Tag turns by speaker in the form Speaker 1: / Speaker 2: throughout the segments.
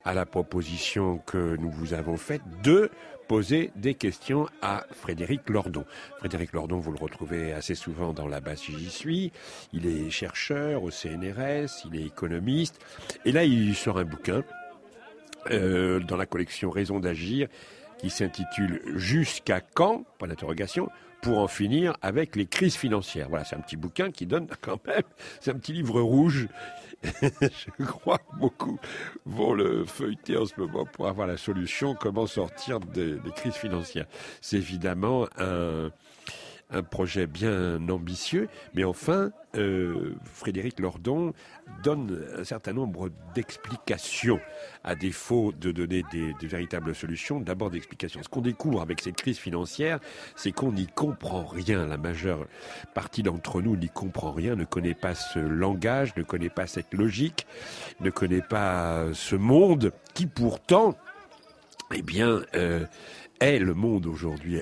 Speaker 1: à la proposition que nous vous avons faite de poser des questions à Frédéric Lordon. Frédéric Lordon, vous le retrouvez assez souvent dans La Base J'y suis. Il est chercheur au CNRS, il est économiste. Et là, il sort un bouquin dans la collection Raison d'agir qui s'intitule Jusqu'à quand, point d'interrogation, pour en finir avec les crises financières. Voilà, c'est un petit bouquin qui donne quand même, c'est un petit livre rouge. Je crois que beaucoup vont le feuilleter en ce moment pour avoir la solution, comment sortir des crises financières. C'est évidemment un projet bien ambitieux, mais enfin, Frédéric Lordon donne un certain nombre d'explications, à défaut de donner des véritables solutions, d'abord d'explications. Ce qu'on découvre avec cette crise financière, c'est qu'on n'y comprend rien. La majeure partie d'entre nous n'y comprend rien, ne connaît pas ce langage, ne connaît pas cette logique, ne connaît pas ce monde qui pourtant, eh bien, est le monde aujourd'hui,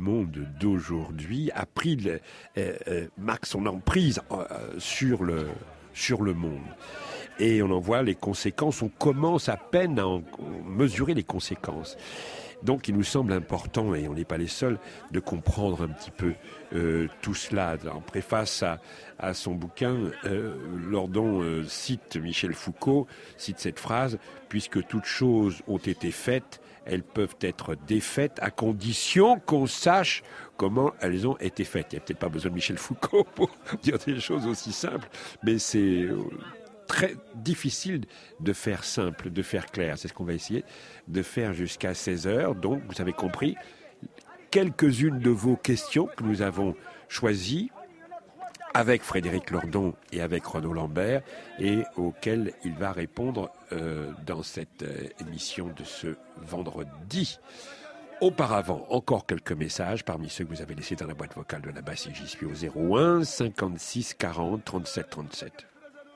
Speaker 1: a pris marque son emprise sur le monde. Et on en voit les conséquences, on commence à peine à mesurer les conséquences. Donc il nous semble important, et on n'est pas les seuls, de comprendre un petit peu tout cela. En préface à son bouquin, Lordon cite Michel Foucault, cite cette phrase « Puisque toutes choses ont été faites, elles peuvent être défaites à condition qu'on sache comment elles ont été faites ». Il n'y a peut-être pas besoin de Michel Foucault pour dire des choses aussi simples, mais c'est très difficile de faire simple, de faire clair. C'est ce qu'on va essayer de faire jusqu'à 16h. Donc, vous avez compris, quelques-unes de vos questions que nous avons choisies avec Frédéric Lordon et avec Renaud Lambert et auxquelles il va répondre dans cette émission de ce vendredi. Auparavant, encore quelques messages parmi ceux que vous avez laissés dans la boîte vocale de La Base J'y suis au 01 56 40 37 37.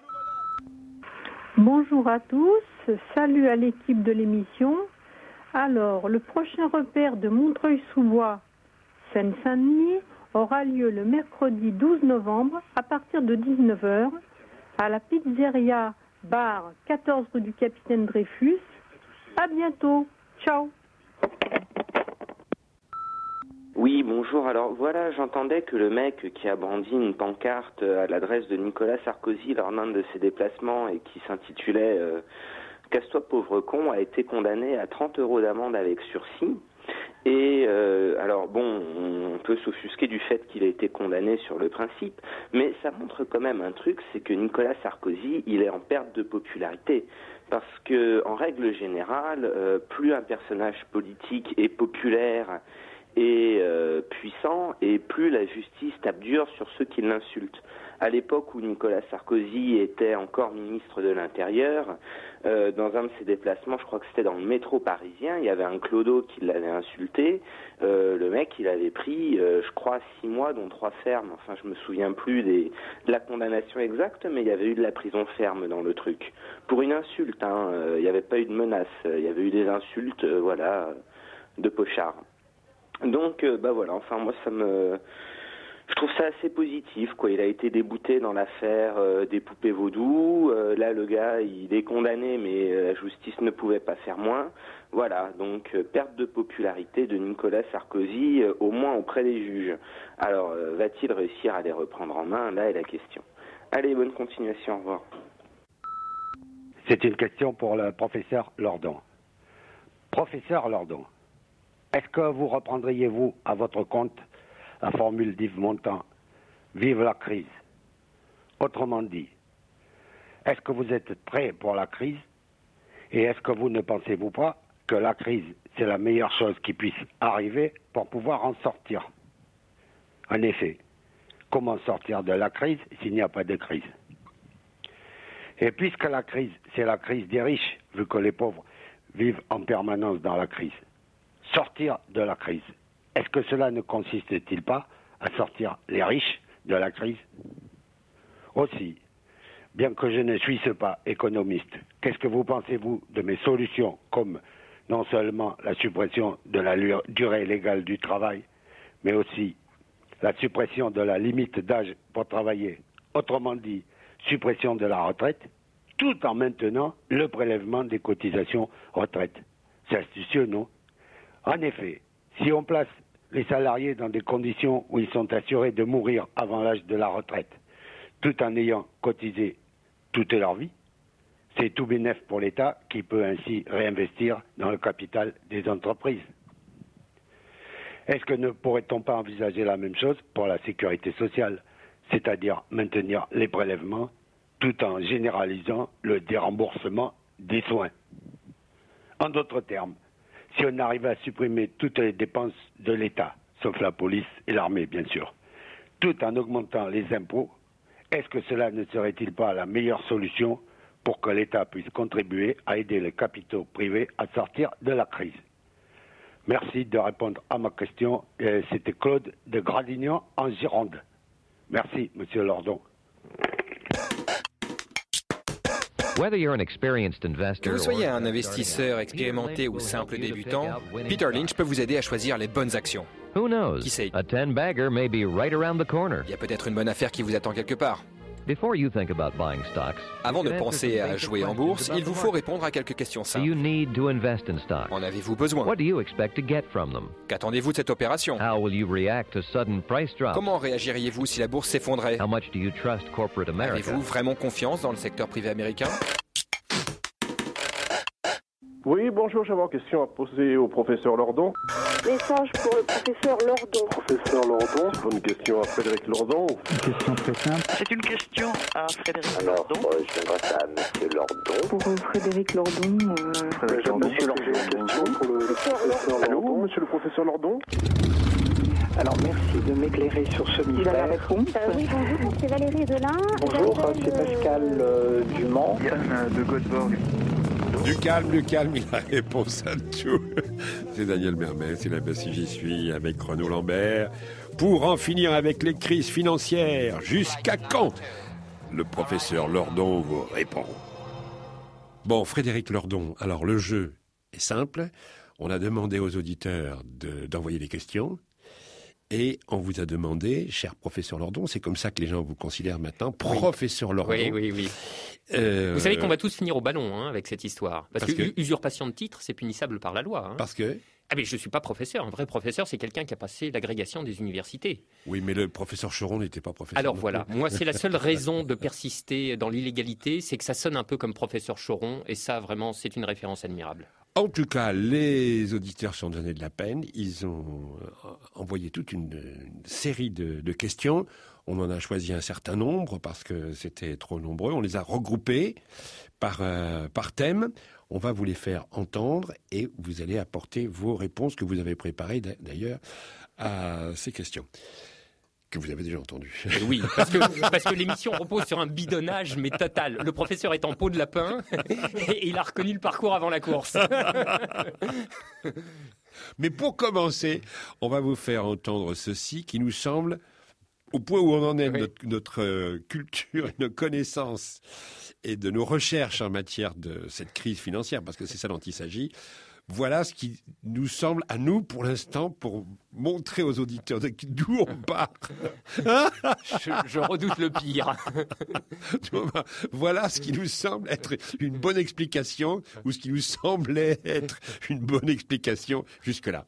Speaker 2: Bonjour à tous, salut à l'équipe de l'émission. Alors, le prochain repère de Montreuil-sous-Bois, Seine-Saint-Denis, aura lieu le mercredi 12 novembre à partir de 19h à la pizzeria bar 14 rue du Capitaine Dreyfus. À bientôt, ciao.
Speaker 3: Oui, bonjour. Alors voilà, j'entendais que le mec qui a brandi une pancarte à l'adresse de Nicolas Sarkozy lors d'un de ses déplacements et qui s'intitulait Casse-toi pauvre con a été condamné à 30 € d'amende avec sursis. Et alors bon, on peut s'offusquer du fait qu'il a été condamné sur le principe, mais ça montre quand même un truc, c'est que Nicolas Sarkozy, il est en perte de popularité. Parce que, en règle générale, plus un personnage politique est populaire et puissant, et plus la justice tape dur sur ceux qui l'insultent. À l'époque où Nicolas Sarkozy était encore ministre de l'Intérieur, dans un de ses déplacements, je crois que c'était dans le métro parisien, il y avait un clodo qui l'avait insulté. Le mec, il avait pris, je crois, 6 mois, dont 3 fermes. Enfin, je me souviens plus de la condamnation exacte, mais il y avait eu de la prison ferme dans le truc. Pour une insulte, hein, il n'y avait pas eu de menace, il y avait eu des insultes, voilà, de pochard. Donc, voilà, enfin, moi, je trouve ça assez positif, quoi. Il a été débouté dans l'affaire des poupées vaudou. Là, le gars, il est condamné, mais la justice ne pouvait pas faire moins. Voilà, donc perte de popularité de Nicolas Sarkozy, au moins auprès des juges. Alors, va-t-il réussir à les reprendre en main? Là est la question. Allez, bonne continuation, au revoir.
Speaker 4: C'est une question pour le professeur Lordon. Professeur Lordon, est-ce que vous reprendriez, vous, à votre compte, la formule d'Yves Montand, vive la crise? Autrement dit, est-ce que vous êtes prêt pour la crise? Et est-ce que vous ne pensez-vous pas que la crise, c'est la meilleure chose qui puisse arriver pour pouvoir en sortir? En effet, comment sortir de la crise s'il n'y a pas de crise? Et puisque la crise, c'est la crise des riches, vu que les pauvres vivent en permanence dans la crise, sortir de la crise, est-ce que cela ne consiste-t-il pas à sortir les riches de la crise? Aussi, bien que je ne suis pas économiste, qu'est-ce que vous pensez-vous de mes solutions comme non seulement la suppression de la durée légale du travail, mais aussi la suppression de la limite d'âge pour travailler, autrement dit, suppression de la retraite, tout en maintenant le prélèvement des cotisations retraite. C'est astucieux, non? En effet, si on place les salariés dans des conditions où ils sont assurés de mourir avant l'âge de la retraite, tout en ayant cotisé toute leur vie, c'est tout bénef pour l'État qui peut ainsi réinvestir dans le capital des entreprises. Est-ce que ne pourrait-on pas envisager la même chose pour la sécurité sociale, c'est-à-dire maintenir les prélèvements tout en généralisant le déremboursement des soins? En d'autres termes, si on arrive à supprimer toutes les dépenses de l'État, sauf la police et l'armée bien sûr, tout en augmentant les impôts, est-ce que cela ne serait-il pas la meilleure solution pour que l'État puisse contribuer à aider les capitaux privés à sortir de la crise? Merci de répondre à ma question. C'était Claude de Gradignan en Gironde. Merci, Monsieur Lordon.
Speaker 5: Que vous soyez un investisseur expérimenté ou simple débutant, Peter Lynch peut vous aider à choisir les bonnes actions. Qui sait? Il y a peut-être une bonne affaire qui vous attend quelque part. Avant de penser à jouer en bourse, il vous faut répondre à quelques questions simples. En avez-vous besoin? Qu'attendez-vous de cette opération? Comment réagiriez-vous si la bourse s'effondrait? Avez-vous vraiment confiance dans le secteur privé américain?
Speaker 6: Oui, bonjour, j'avais une question à poser au professeur Lordon.
Speaker 7: Message pour le professeur Lordon.
Speaker 6: Professeur Lordon, c'est une question à Frédéric Lordon.
Speaker 8: Une question très simple.
Speaker 9: C'est une question à Frédéric Lordon.
Speaker 10: Je m'adresse à Monsieur Lordon.
Speaker 2: Pour Frédéric Lordon.
Speaker 6: Monsieur Lordon, une question pour le professeur Lordon. Allô, monsieur le professeur Lordon.
Speaker 8: Alors, merci de m'éclairer sur ce mystère.
Speaker 7: Oui, bonjour, c'est Valérie Delin.
Speaker 8: Bonjour, c'est Pascal Dumont.
Speaker 9: Yann de Godborg.
Speaker 1: Du calme, il a réponse à tout. C'est Daniel Mermet, c'est la Bassie J'y suis avec Renaud Lambert. Pour en finir avec les crises financières, jusqu'à quand? Le professeur Lordon vous répond. Bon, Frédéric Lordon, alors le jeu est simple. On a demandé aux auditeurs d'envoyer des questions. Et on vous a demandé, cher professeur Lordon, c'est comme ça que les gens vous considèrent maintenant, professeur Lordon.
Speaker 11: Oui. Vous savez qu'on va tous finir au ballon avec cette histoire. Parce que usurpation de titre, c'est punissable par la loi.
Speaker 1: Parce que
Speaker 11: mais je ne suis pas professeur. Un vrai professeur, c'est quelqu'un qui a passé l'agrégation des universités.
Speaker 1: Oui, mais le professeur Choron n'était pas professeur.
Speaker 11: Alors voilà, moi c'est la seule raison de persister dans l'illégalité, c'est que ça sonne un peu comme professeur Choron, et ça vraiment c'est une référence admirable.
Speaker 1: En tout cas, les auditeurs sont donnés de la peine. Ils ont envoyé toute une série de questions. On en a choisi un certain nombre parce que c'était trop nombreux. On les a regroupés par thème. On va vous les faire entendre et vous allez apporter vos réponses que vous avez préparées d'ailleurs à ces questions. Que vous avez déjà entendu.
Speaker 11: Oui, parce que l'émission repose sur un bidonnage, mais total. Le professeur est en peau de lapin et il a reconnu le parcours avant la course.
Speaker 1: Mais pour commencer, on va vous faire entendre ceci qui nous semble, au point où on en est de notre culture et nos connaissances et de nos recherches en matière de cette crise financière, parce que c'est ça dont il s'agit. Voilà ce qui nous semble, à nous, pour l'instant, pour montrer aux auditeurs d'où on part.
Speaker 11: Je redoute le pire.
Speaker 1: Voilà ce qui nous semble être une bonne explication, ou ce qui nous semblait être une bonne explication jusque-là.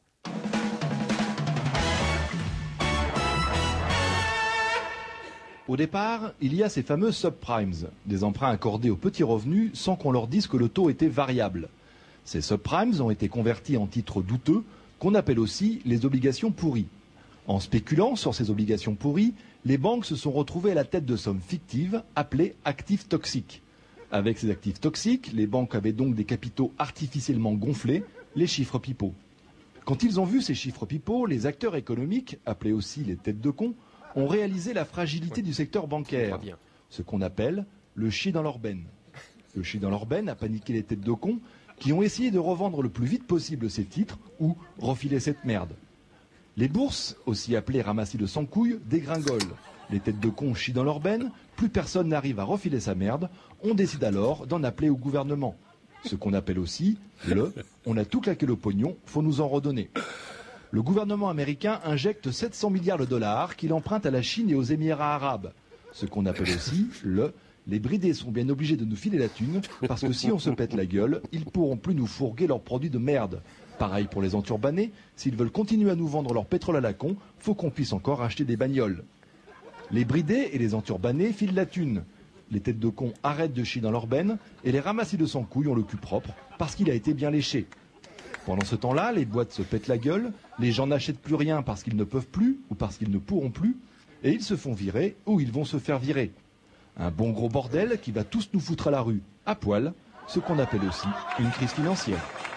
Speaker 12: Au départ, il y a ces fameux subprimes, des emprunts accordés aux petits revenus sans qu'on leur dise que le taux était variable. Ces subprimes ont été convertis en titres douteux, qu'on appelle aussi les obligations pourries. En spéculant sur ces obligations pourries, les banques se sont retrouvées à la tête de sommes fictives appelées actifs toxiques. Avec ces actifs toxiques, les banques avaient donc des capitaux artificiellement gonflés, les chiffres pipeaux. Quand ils ont vu ces chiffres pipeaux, les acteurs économiques, appelés aussi les têtes de con, ont réalisé la fragilité du secteur bancaire, ce qu'on appelle le chi dans leur benne. Le chi dans leur benne a paniqué les têtes de con qui ont essayé de revendre le plus vite possible ces titres ou refiler cette merde. Les bourses, aussi appelées ramassis de sans couilles, dégringolent. Les têtes de con chient dans leur benne, plus personne n'arrive à refiler sa merde, on décide alors d'en appeler au gouvernement. Ce qu'on appelle aussi on a tout claqué le pognon, faut nous en redonner. Le gouvernement américain injecte 700 milliards de dollars qu'il emprunte à la Chine et aux Émirats arabes. Ce qu'on appelle aussi Les bridés sont bien obligés de nous filer la thune, parce que si on se pète la gueule, ils pourront plus nous fourguer leurs produits de merde. Pareil pour les enturbanés, s'ils veulent continuer à nous vendre leur pétrole à la con, faut qu'on puisse encore acheter des bagnoles. Les bridés et les enturbanés filent la thune. Les têtes de cons arrêtent de chier dans leur benne et les ramassis de sans couilles ont le cul propre parce qu'il a été bien léché. Pendant ce temps-là, les boîtes se pètent la gueule, les gens n'achètent plus rien parce qu'ils ne peuvent plus ou parce qu'ils ne pourront plus, et ils se font virer ou ils vont se faire virer. Un bon gros bordel qui va tous nous foutre à la rue, à poil, ce qu'on appelle aussi une crise financière.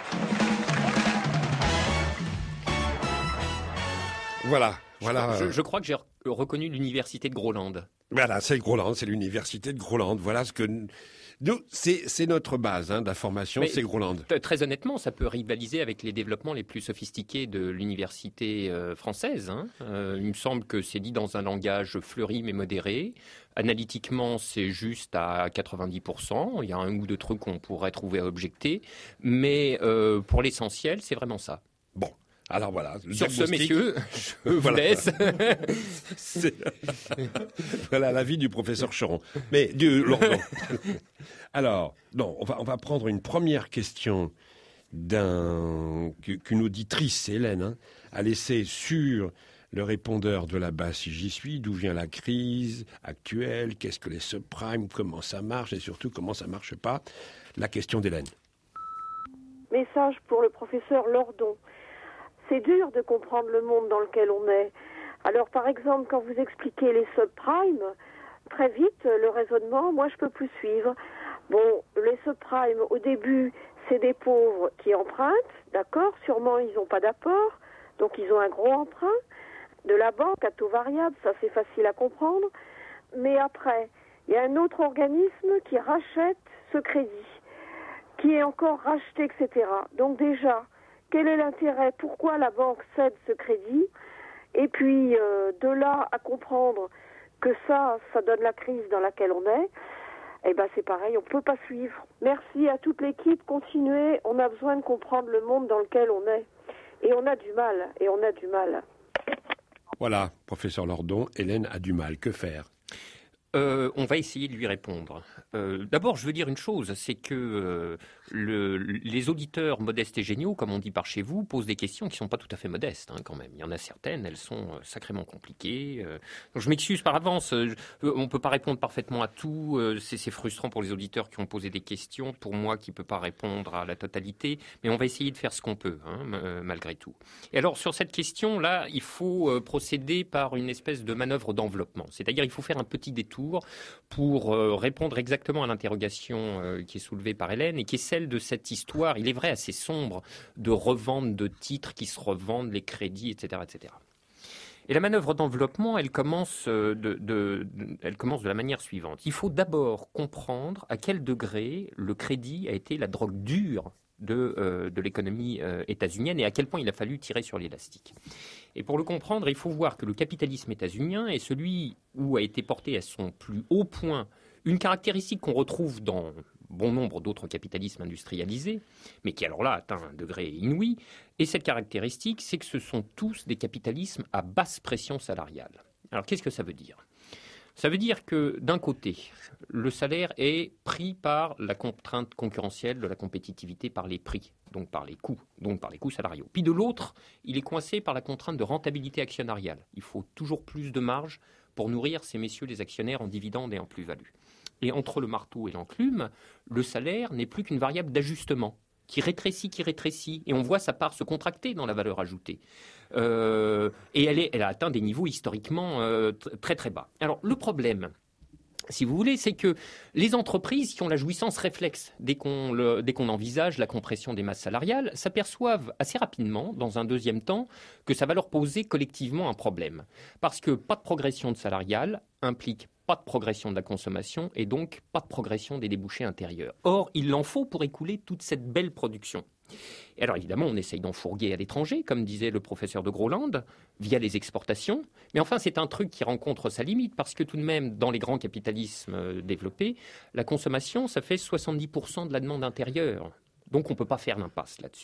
Speaker 1: Voilà.
Speaker 11: Je crois que j'ai reconnu l'université de Groland.
Speaker 1: Voilà, c'est Groland, c'est l'université de Groland. Voilà ce que nous, c'est notre base d'information, c'est Groland.
Speaker 11: Très honnêtement, ça peut rivaliser avec les développements les plus sophistiqués de l'université française. Il me semble que c'est dit dans un langage fleuri mais modéré. Analytiquement, c'est juste à 90%. Il y a un ou deux trucs qu'on pourrait trouver à objecter. Mais pour l'essentiel, c'est vraiment ça.
Speaker 1: Bon. Alors voilà.
Speaker 11: Sur ce, messieurs, je vous laisse.
Speaker 1: Voilà l'avis du professeur Choron. Mais Lordon. Alors, non, on va prendre une première question qu'une auditrice, Hélène, a laissée sur le répondeur de la base si j'y suis. D'où vient la crise actuelle? Qu'est-ce que les subprimes? Comment ça marche? Et surtout, comment ça marche pas? La question d'Hélène.
Speaker 7: Message pour le professeur Lordon. C'est dur de comprendre le monde dans lequel on est. Alors, par exemple, quand vous expliquez les subprimes, très vite, le raisonnement, moi, je peux plus suivre. Bon, les subprimes, au début, c'est des pauvres qui empruntent, d'accord? Sûrement, ils n'ont pas d'apport, donc ils ont un gros emprunt de la banque à taux variable, ça, c'est facile à comprendre. Mais après, il y a un autre organisme qui rachète ce crédit, qui est encore racheté, etc. Donc déjà, quel est l'intérêt? Pourquoi la banque cède ce crédit? Et puis, de là à comprendre que ça donne la crise dans laquelle on est, eh ben c'est pareil, on ne peut pas suivre. Merci à toute l'équipe, continuez, on a besoin de comprendre le monde dans lequel on est. Et on a du mal.
Speaker 1: Voilà, professeur Lordon, Hélène a du mal, que faire?
Speaker 11: On va essayer de lui répondre. D'abord, je veux dire une chose, c'est que les auditeurs modestes et géniaux, comme on dit par chez vous, posent des questions qui ne sont pas tout à fait modestes, quand même. Il y en a certaines, elles sont sacrément compliquées. Donc je m'excuse par avance, on ne peut pas répondre parfaitement à tout. C'est frustrant pour les auditeurs qui ont posé des questions, pour moi qui ne peux pas répondre à la totalité, mais on va essayer de faire ce qu'on peut, malgré tout. Et alors, sur cette question-là, il faut procéder par une espèce de manœuvre d'enveloppement. C'est-à-dire, il faut faire un petit détour pour répondre exactement à l'interrogation qui est soulevée par Hélène et qui est celle de cette histoire, il est vrai, assez sombre, de revente de titres qui se revendent, les crédits, etc., etc. Et la manœuvre d'enveloppement, elle commence de la manière suivante. Il faut d'abord comprendre à quel degré le crédit a été la drogue dure de l'économie états-unienne et à quel point il a fallu tirer sur l'élastique. Et pour le comprendre, il faut voir que le capitalisme états-unien est celui où a été porté à son plus haut point une caractéristique qu'on retrouve dans bon nombre d'autres capitalismes industrialisés, mais qui alors là atteint un degré inouï. Et cette caractéristique, c'est que ce sont tous des capitalismes à basse pression salariale. Alors qu'est-ce que ça veut dire ? Ça veut dire que d'un côté, le salaire est pris par la contrainte concurrentielle de la compétitivité par les prix, donc par les coûts salariaux. Puis de l'autre, il est coincé par la contrainte de rentabilité actionnariale. Il faut toujours plus de marge pour nourrir ces messieurs les actionnaires en dividendes et en plus-value. Et entre le marteau et l'enclume, le salaire n'est plus qu'une variable d'ajustement qui rétrécit, et on voit sa part se contracter dans la valeur ajoutée. Et elle a atteint des niveaux historiquement très très bas. Alors le problème, si vous voulez, c'est que les entreprises qui ont la jouissance réflexe, dès qu'on envisage la compression des masses salariales, s'aperçoivent assez rapidement, dans un deuxième temps, que ça va leur poser collectivement un problème. Parce que pas de progression de salariale implique pas de progression de la consommation et donc pas de progression des débouchés intérieurs. Or, il en faut pour écouler toute cette belle production. Et alors évidemment, on essaye d'en fourguer à l'étranger, comme disait le professeur de Groland, via les exportations. Mais enfin, c'est un truc qui rencontre sa limite, parce que tout de même, dans les grands capitalismes développés, la consommation, ça fait 70% de la demande intérieure. Donc on ne peut pas faire l'impasse là-dessus.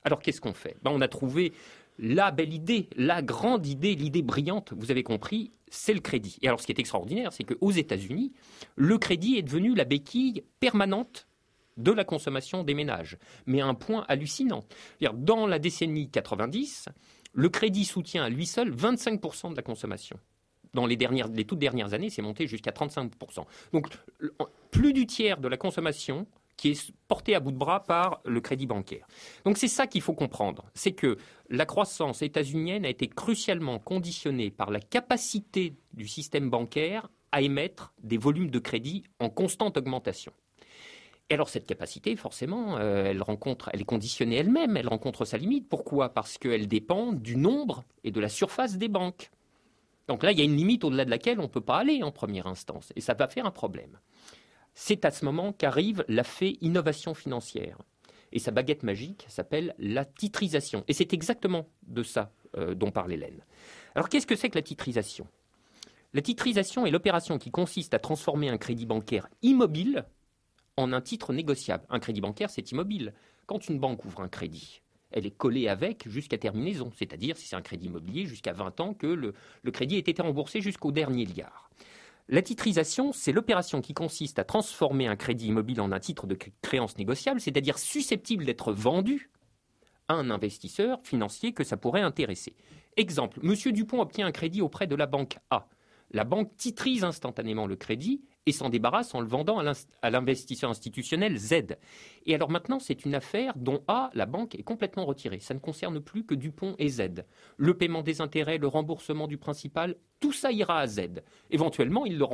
Speaker 11: Alors qu'est-ce qu'on fait ? On a trouvé la belle idée, la grande idée, l'idée brillante, vous avez compris, c'est le crédit. Et alors ce qui est extraordinaire, c'est qu'aux États-Unis, le crédit est devenu la béquille permanente de la consommation des ménages. Mais à un point hallucinant. C'est-à-dire, dans la décennie 90, le crédit soutient à lui seul 25% de la consommation. Dans les toutes dernières années, c'est monté jusqu'à 35%. Donc, plus du tiers de la consommation qui est portée à bout de bras par le crédit bancaire. Donc, c'est ça qu'il faut comprendre. C'est que la croissance états-unienne a été crucialement conditionnée par la capacité du système bancaire à émettre des volumes de crédit en constante augmentation. Et alors cette capacité, forcément, elle est conditionnée elle-même, elle rencontre sa limite. Pourquoi ? Parce qu'elle dépend du nombre et de la surface des banques. Donc là, il y a une limite au-delà de laquelle on ne peut pas aller en première instance, et ça va faire un problème. C'est à ce moment qu'arrive la fée innovation financière. Et sa baguette magique s'appelle la titrisation. Et c'est exactement de ça dont parle Hélène. Alors qu'est-ce que c'est que la titrisation ? La titrisation est l'opération qui consiste à transformer un crédit bancaire immobile en un titre négociable. Un crédit bancaire, c'est immobile. Quand une banque ouvre un crédit, elle est collée avec jusqu'à terminaison. C'est-à-dire, si c'est un crédit immobilier, jusqu'à 20 ans que le crédit ait été remboursé jusqu'au dernier liard. La titrisation, c'est l'opération qui consiste à transformer un crédit immobile en un titre de créance négociable, c'est-à-dire susceptible d'être vendu à un investisseur financier que ça pourrait intéresser. Exemple, M. Dupont obtient un crédit auprès de la banque A. La banque titrise instantanément le crédit et s'en débarrasse en le vendant à l'investisseur institutionnel Z. Et alors maintenant, c'est une affaire dont A, la banque, est complètement retirée. Ça ne concerne plus que Dupont et Z. Le paiement des intérêts, le remboursement du principal, tout ça ira à Z. Éventuellement, il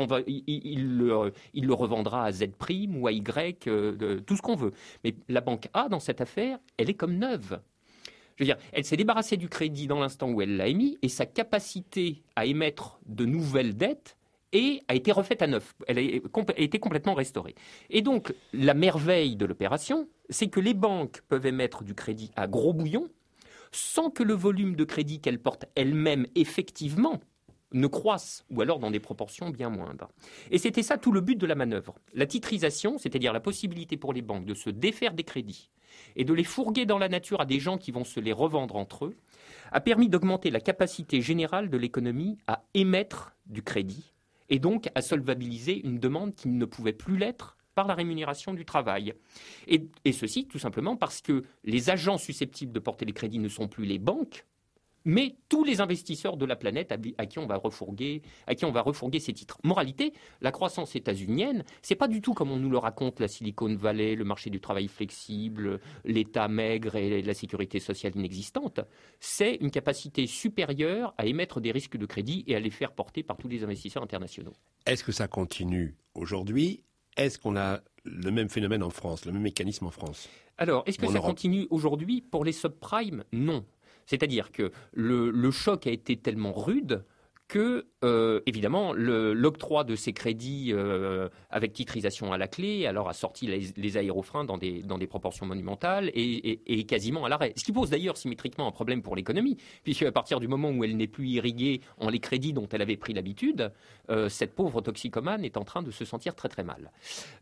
Speaker 11: le revendra à Z' ou à Y, tout ce qu'on veut. Mais la banque A, dans cette affaire, elle est comme neuve. Je veux dire, elle s'est débarrassée du crédit dans l'instant où elle l'a émis et sa capacité à émettre de nouvelles dettes a été refaite à neuf. Elle a été complètement restaurée. Et donc, la merveille de l'opération, c'est que les banques peuvent émettre du crédit à gros bouillon sans que le volume de crédit qu'elles portent elles-mêmes effectivement ne croisse, ou alors dans des proportions bien moindres. Et c'était ça tout le but de la manœuvre. La titrisation, c'est-à-dire la possibilité pour les banques de se défaire des crédits et de les fourguer dans la nature à des gens qui vont se les revendre entre eux, a permis d'augmenter la capacité générale de l'économie à émettre du crédit et donc à solvabiliser une demande qui ne pouvait plus l'être par la rémunération du travail. Et ceci tout simplement parce que les agents susceptibles de porter les crédits ne sont plus les banques, mais tous les investisseurs de la planète à qui on va refourguer ces titres. Moralité, la croissance états-unienne, c'est pas du tout comme on nous le raconte la Silicon Valley, le marché du travail flexible, l'État maigre et la sécurité sociale inexistante. C'est une capacité supérieure à émettre des risques de crédit et à les faire porter par tous les investisseurs internationaux.
Speaker 1: Est-ce que ça continue aujourd'hui ? Est-ce qu'on a le même phénomène en France, le même mécanisme en France ?
Speaker 11: Alors, est-ce que ça continue aujourd'hui ? Pour les subprimes, non. C'est-à-dire que le choc a été tellement rude que, évidemment, l'octroi de ces crédits avec titrisation à la clé alors a sorti les aérofreins dans des proportions monumentales et quasiment à l'arrêt. Ce qui pose d'ailleurs symétriquement un problème pour l'économie, puisque à partir du moment où elle n'est plus irriguée en les crédits dont elle avait pris l'habitude, cette pauvre toxicomane est en train de se sentir très très mal.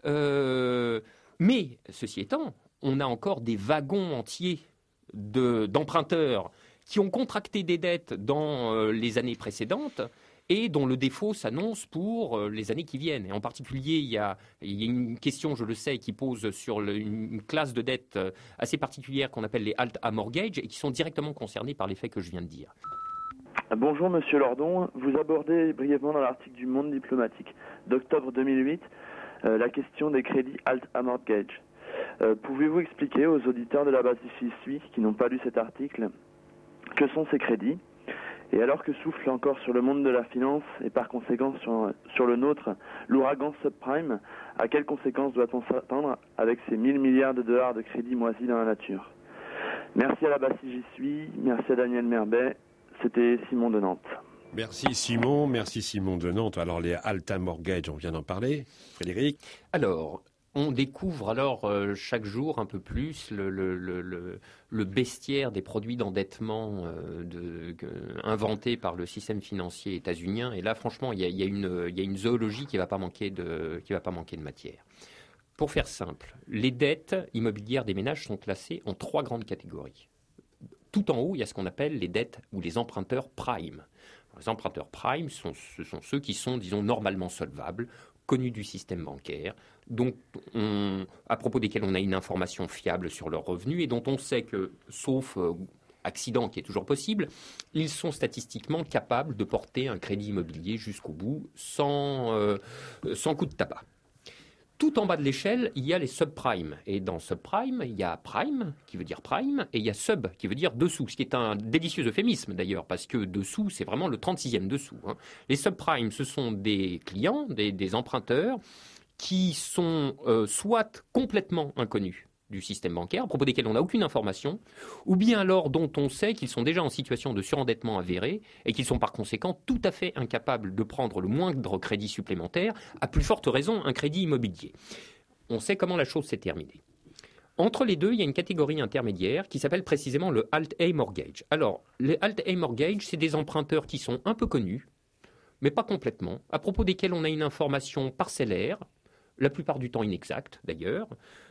Speaker 11: Mais, ceci étant, on a encore des wagons entiers d'emprunteurs qui ont contracté des dettes dans les années précédentes et dont le défaut s'annonce pour les années qui viennent. Et en particulier, il y a une question, je le sais, qui pose sur une classe de dettes assez particulière qu'on appelle les alt à mortgage et qui sont directement concernés par les faits que je viens de dire.
Speaker 9: Bonjour Monsieur Lordon, vous abordez brièvement dans l'article du Monde diplomatique d'octobre 2008 la question des crédits alt à mortgage. Pouvez-vous expliquer aux auditeurs de la base ici suisse qui n'ont pas lu cet article que sont ces crédits ? Et alors que souffle encore sur le monde de la finance et par conséquent sur le nôtre l'ouragan subprime, à quelles conséquences doit-on s'attendre avec ces 1000 milliards de dollars de crédits moisis dans la nature ? Merci à la base j'y suis, merci à Daniel Merbet, c'était Simon de Nantes.
Speaker 1: Merci Simon de Nantes. Alors les Alta Mortgage, on vient d'en parler. Frédéric ?
Speaker 11: Alors, on découvre chaque jour un peu plus le bestiaire des produits d'endettement inventés par le système financier états-unien. Et là, franchement, il y a une zoologie qui va pas manquer de matière. Pour faire simple, les dettes immobilières des ménages sont classées en 3 grandes catégories. tout en haut, il y a ce qu'on appelle les dettes ou les emprunteurs prime. Les emprunteurs prime, ce sont ceux qui sont, disons, normalement solvables, connus du système bancaire, donc à propos desquels on a une information fiable sur leurs revenus et dont on sait que, sauf accident qui est toujours possible, ils sont statistiquement capables de porter un crédit immobilier jusqu'au bout sans coup de tabac. Tout en bas de l'échelle, il y a les subprimes. Et dans subprime, il y a prime, qui veut dire prime, et il y a sub, qui veut dire dessous, ce qui est un délicieux euphémisme d'ailleurs, parce que dessous, c'est vraiment le 36e dessous. Les subprimes, ce sont des clients, des emprunteurs, qui sont soit complètement inconnus du système bancaire, à propos desquels on n'a aucune information, ou bien alors dont on sait qu'ils sont déjà en situation de surendettement avéré et qu'ils sont par conséquent tout à fait incapables de prendre le moindre crédit supplémentaire, à plus forte raison un crédit immobilier. On sait comment la chose s'est terminée. Entre les deux, il y a une catégorie intermédiaire qui s'appelle précisément le Alt-A mortgage. Alors, les Alt-A mortgage, c'est des emprunteurs qui sont un peu connus, mais pas complètement, à propos desquels on a une information parcellaire, la plupart du temps inexacte d'ailleurs.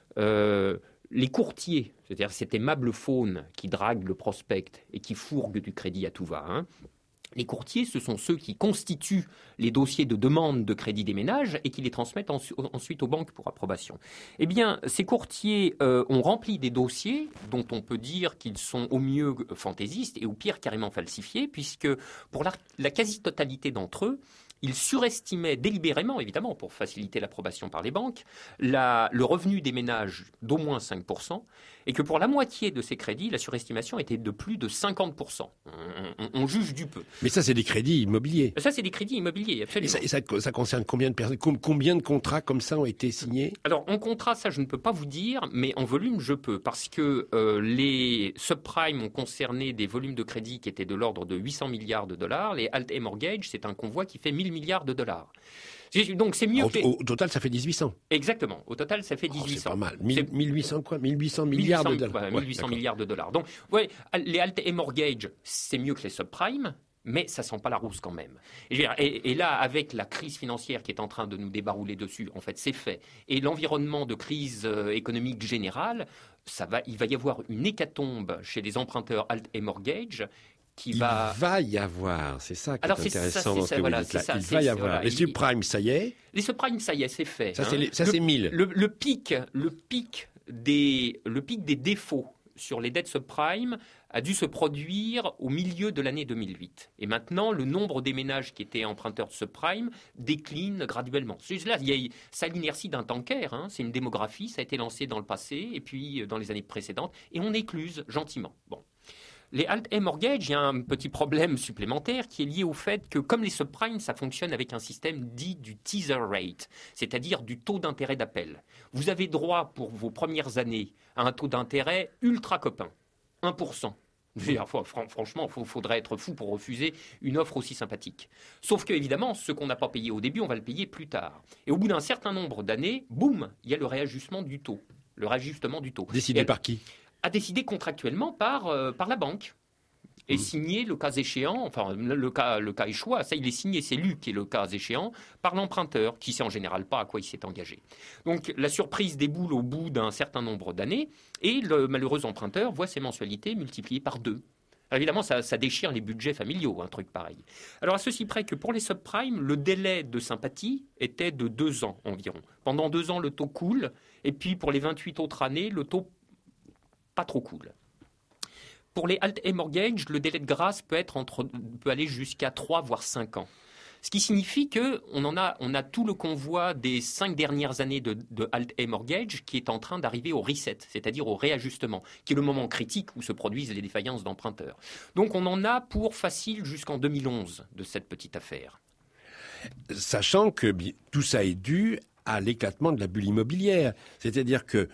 Speaker 11: Les courtiers, c'est-à-dire cet aimable faune qui drague le prospect et qui fourgue du crédit à tout va, les courtiers, ce sont ceux qui constituent les dossiers de demande de crédit des ménages et qui les transmettent ensuite aux banques pour approbation. Eh bien, ces courtiers ont rempli des dossiers dont on peut dire qu'ils sont au mieux fantaisistes et au pire carrément falsifiés, puisque pour la quasi-totalité d'entre eux, ils surestimaient délibérément, évidemment, pour faciliter l'approbation par les banques, le revenu des ménages d'au moins 5%, et que pour la moitié de ces crédits, la surestimation était de plus de 50%. On juge du peu.
Speaker 1: Mais ça, c'est des crédits immobiliers.
Speaker 11: Ça, c'est des crédits immobiliers, absolument.
Speaker 1: Et ça concerne combien de personnes? Combien de contrats comme ça ont été signés? Alors,
Speaker 11: en contrat, ça, je ne peux pas vous dire, mais en volume, je peux, parce que les subprimes ont concerné des volumes de crédit qui étaient de l'ordre de 800 milliards de dollars. Les Alt-A mortgage, c'est un convoi qui fait 1000 milliards de dollars. Donc c'est mieux
Speaker 1: au total, ça fait 1800.
Speaker 11: Exactement. Au total, ça fait 1800.
Speaker 1: C'est pas mal. 1800 quoi 1800 milliards de dollars.
Speaker 11: 1800 milliards de dollars. Donc, ouais, les Alt-A mortgage, c'est mieux que les subprimes, mais ça sent pas la rousse quand même. Et là, avec la crise financière qui est en train de nous débarouler dessus, en fait, c'est fait. Et l'environnement de crise économique générale, il va y avoir une hécatombe chez les emprunteurs Alt-A mortgage. Il
Speaker 1: va y avoir, c'est ça qui est intéressant dans ce que vous dites là. Il va y avoir. Les subprimes, ça y est.
Speaker 11: Les subprimes, ça y est, c'est fait.
Speaker 1: Ça, c'est 1000.
Speaker 11: Le pic des défauts sur les dettes subprimes a dû se produire au milieu de l'année 2008. Et maintenant, le nombre des ménages qui étaient emprunteurs de subprimes décline graduellement. Là, ça a l'inertie d'un tanker, c'est une démographie, ça a été lancé dans le passé et puis dans les années précédentes, et on écluse gentiment. Bon. Les Alt-A mortgage, il y a un petit problème supplémentaire qui est lié au fait que, comme les subprimes, ça fonctionne avec un système dit du teaser rate, c'est-à-dire du taux d'intérêt d'appel. Vous avez droit pour vos premières années à un taux d'intérêt ultra copain, 1%. Franchement, il faudrait être fou pour refuser une offre aussi sympathique. Sauf que, évidemment, ce qu'on n'a pas payé au début, on va le payer plus tard. Et au bout d'un certain nombre d'années, boum, il y a le réajustement du taux.
Speaker 1: Décidé par qui ?
Speaker 11: A décidé contractuellement par la banque et signé le cas échéant, enfin le cas échoua, ça il est signé, c'est lu qui est le cas échéant, par l'emprunteur qui sait en général pas à quoi il s'est engagé. Donc la surprise déboule au bout d'un certain nombre d'années et le malheureux emprunteur voit ses mensualités multipliées par 2. Alors évidemment, ça déchire les budgets familiaux, un truc pareil. Alors à ceci près que pour les subprimes, le délai de sympathie était de 2 ans environ. Pendant 2 ans, le taux coule, et puis pour les 28 autres années, le taux pas trop cool. Pour les Alt-A mortgage, le délai de grâce peut aller jusqu'à 3 voire 5 ans. Ce qui signifie qu'on a tout le convoi des 5 dernières années de Alt-A mortgage qui est en train d'arriver au reset, c'est-à-dire au réajustement, qui est le moment critique où se produisent les défaillances d'emprunteurs. Donc on en a pour facile jusqu'en 2011 de cette petite affaire.
Speaker 1: Sachant que tout ça est dû à l'éclatement de la bulle immobilière. C'est-à-dire que